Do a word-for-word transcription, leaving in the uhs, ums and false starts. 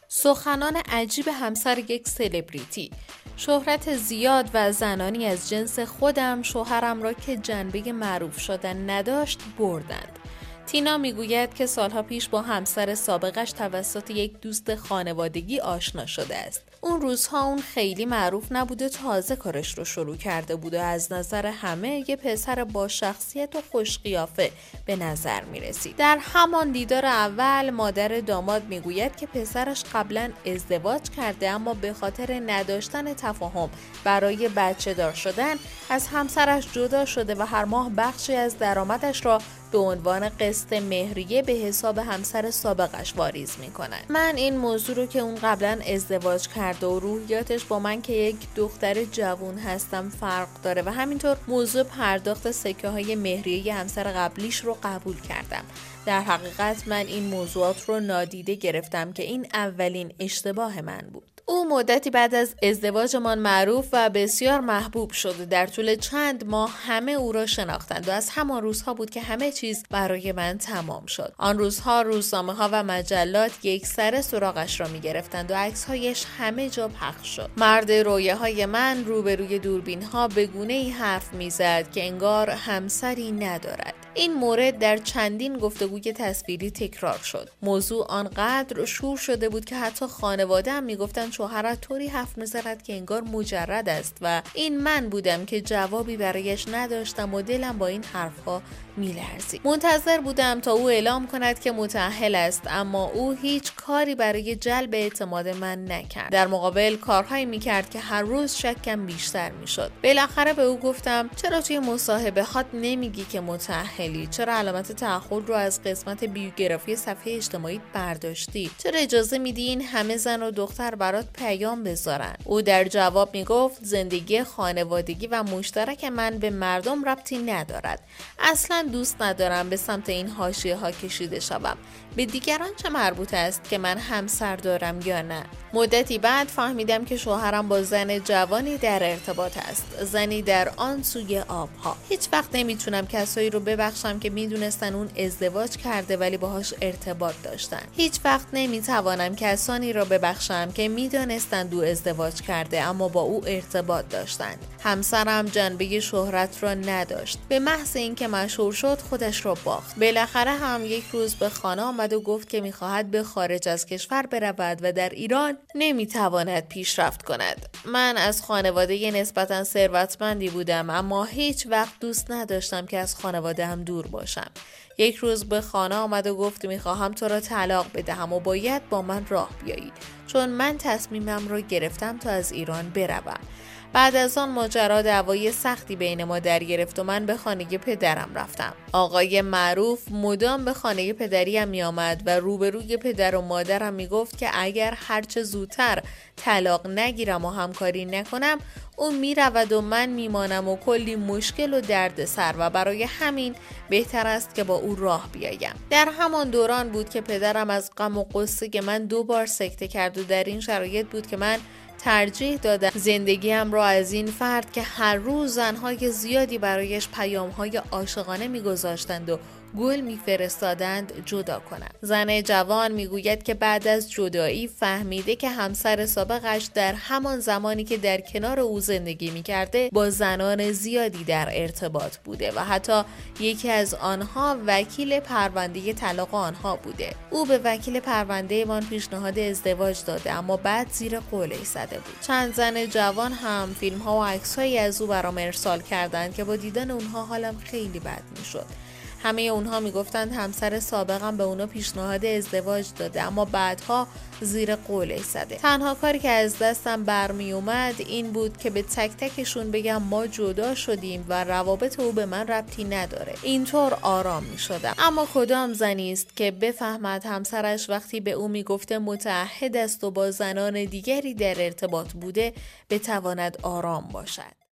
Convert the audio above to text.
سخنان عجیب همسر یک سلبریتی. شهرت زیاد و زنانی از جنس خودم شوهرم را که جنبه معروف شدن نداشت بردند. تینا میگوید که سالها پیش با همسر سابقش توسط یک دوست خانوادگی آشنا شده است. اون روزها اون خیلی معروف نبود و تازه کارش رو شروع کرده بود و از نظر همه یه پسر با شخصیت و خوش قیافه به نظر میرسید. در همان دیدار اول مادر داماد میگوید که پسرش قبلا ازدواج کرده اما به خاطر نداشتن تفاهم برای بچه دار شدن از همسرش جدا شده و هر ماه بخشی از درآمدش را به عنوان قسط مهریه به حساب همسر سابقش واریز میکنن. من این موضوع رو که اون قبلا ازدواج کرده و روحیاتش با من که یک دختر جوان هستم فرق داره و همینطور موضوع پرداخت سکه های مهریه همسر قبلیش رو قبول کردم. در حقیقت من این موضوعات رو نادیده گرفتم که این اولین اشتباه من بود. او مدتی بعد از ازدواجمان معروف و بسیار محبوب شد. در طول چند ماه همه او را شناختند و از همان روزها بود که همه چیز برای من تمام شد. آن روزها روزنامه‌ها و مجلات یک سر سراغش را می گرفتند و عکس‌هایش همه جا پخش شد. مرد رویاهای من روبروی دوربین‌ها به گونه‌ای حرف می‌زد که انگار همسری ندارد. این مورد در چندین گفتگوی تصویری تکرار شد. موضوع آنقدر شور شده بود که حتی خانواده هم میگفتند شوهرت طوری حرف می‌زند که انگار مجرد است و این من بودم که جوابی برایش نداشتم و دلم با این حرفها میلرزید. منتظر بودم تا او اعلام کند که متأهل است، اما او هیچ کاری برای جلب اعتماد من نکرد. در مقابل کارهایی میکرد که هر روز شکم بیشتر میشد. بالاخره به او گفتم چرا توی مصاحبه هات نمیگی که متأهلی؟ چرا علامت تأهل رو از قسمت بیوگرافی صفحه اجتماعی برداشتی؟ چرا اجازه میدی این همه زن و دختر برات پیام بذارن؟ او در جواب میگفت زندگی خانوادگی و مشترک من به مردم ربطی ندارد. اصلا دوست ندارم به سمت این حاشیه ها کشیده شوم. به دیگران چه مربوط است که من همسر دارم یا نه؟ مدتی بعد فهمیدم که شوهرم با زن جوانی در ارتباط است، زنی در آن سوی آبها. هیچ وقت نمیتونم کسایی رو ببخشم که میدونستن اون ازدواج کرده ولی باهاش ارتباط داشتن. هیچ وقت نمیتوانم کسانی رو ببخشم که میدونستن دو ازدواج کرده اما با او ارتباط داشتند. همسرم جنبه شهرت را نداشت. به محض اینکه مشهور شد خودش را باخت. بالاخره هم یک روز به خانه آمد و گفت که میخواهد به خارج از کشور برود و در ایران نمیتواند پیشرفت کند. من از خانواده نسبتا ثروتمندی بودم اما هیچ وقت دوست نداشتم که از خانواده هم دور باشم. یک روز به خانه آمد و گفت میخواهم تو را طلاق بدهم و باید با من راه بیایی، چون من تصمیمم را گرفتم تا از ایران بروم. بعد از آن ماجرا دعوای سختی بین ما در گرفت و من به خانه پدرم رفتم. آقای معروف مدام به خانه پدریم می آمد و روبروی پدر و مادرم می گفت که اگر هرچه زودتر طلاق نگیرم و همکاری نکنم اون می رود و من می مانم و کلی مشکل و درد سر و برای همین بهتر است که با او راه بیایم. در همان دوران بود که پدرم از غم و غصه که من دو بار سکته کرد و در این شرایط بود که من ترجیح دادم زندگیم را از این فرد که هر روز زنهای زیادی برایش پیامهای عاشقانه میگذاشتند و گل میفرستادند جدا کنم. زن جوان میگوید که بعد از جدایی فهمیده که همسر سابقش در همان زمانی که در کنار او زندگی میکرده با زنان زیادی در ارتباط بوده و حتی یکی از آنها وکیل پرونده طلاق آنها بوده. او به وکیل پرونده من پیشنهاد ازدواج داده اما بعد زیر قولش زده بود. چند زن جوان هم فیلم ها و عکس هایی از او برام ارسال کردند که با دیدن اونها حالم خیلی بد میشد. همه اونها میگفتند همسر سابقم به اونا پیشنهاد ازدواج داده اما بعدها زیر قولش زده. تنها کاری که از دستم برمی اومد این بود که به تک تکشون بگم ما جدا شدیم و روابط او به من ربطی نداره. اینطور آرام می شدم. اما کدام زنی است که بفهمد همسرش وقتی به او میگفته متعهد است و با زنان دیگری در ارتباط بوده بتواند آرام باشد؟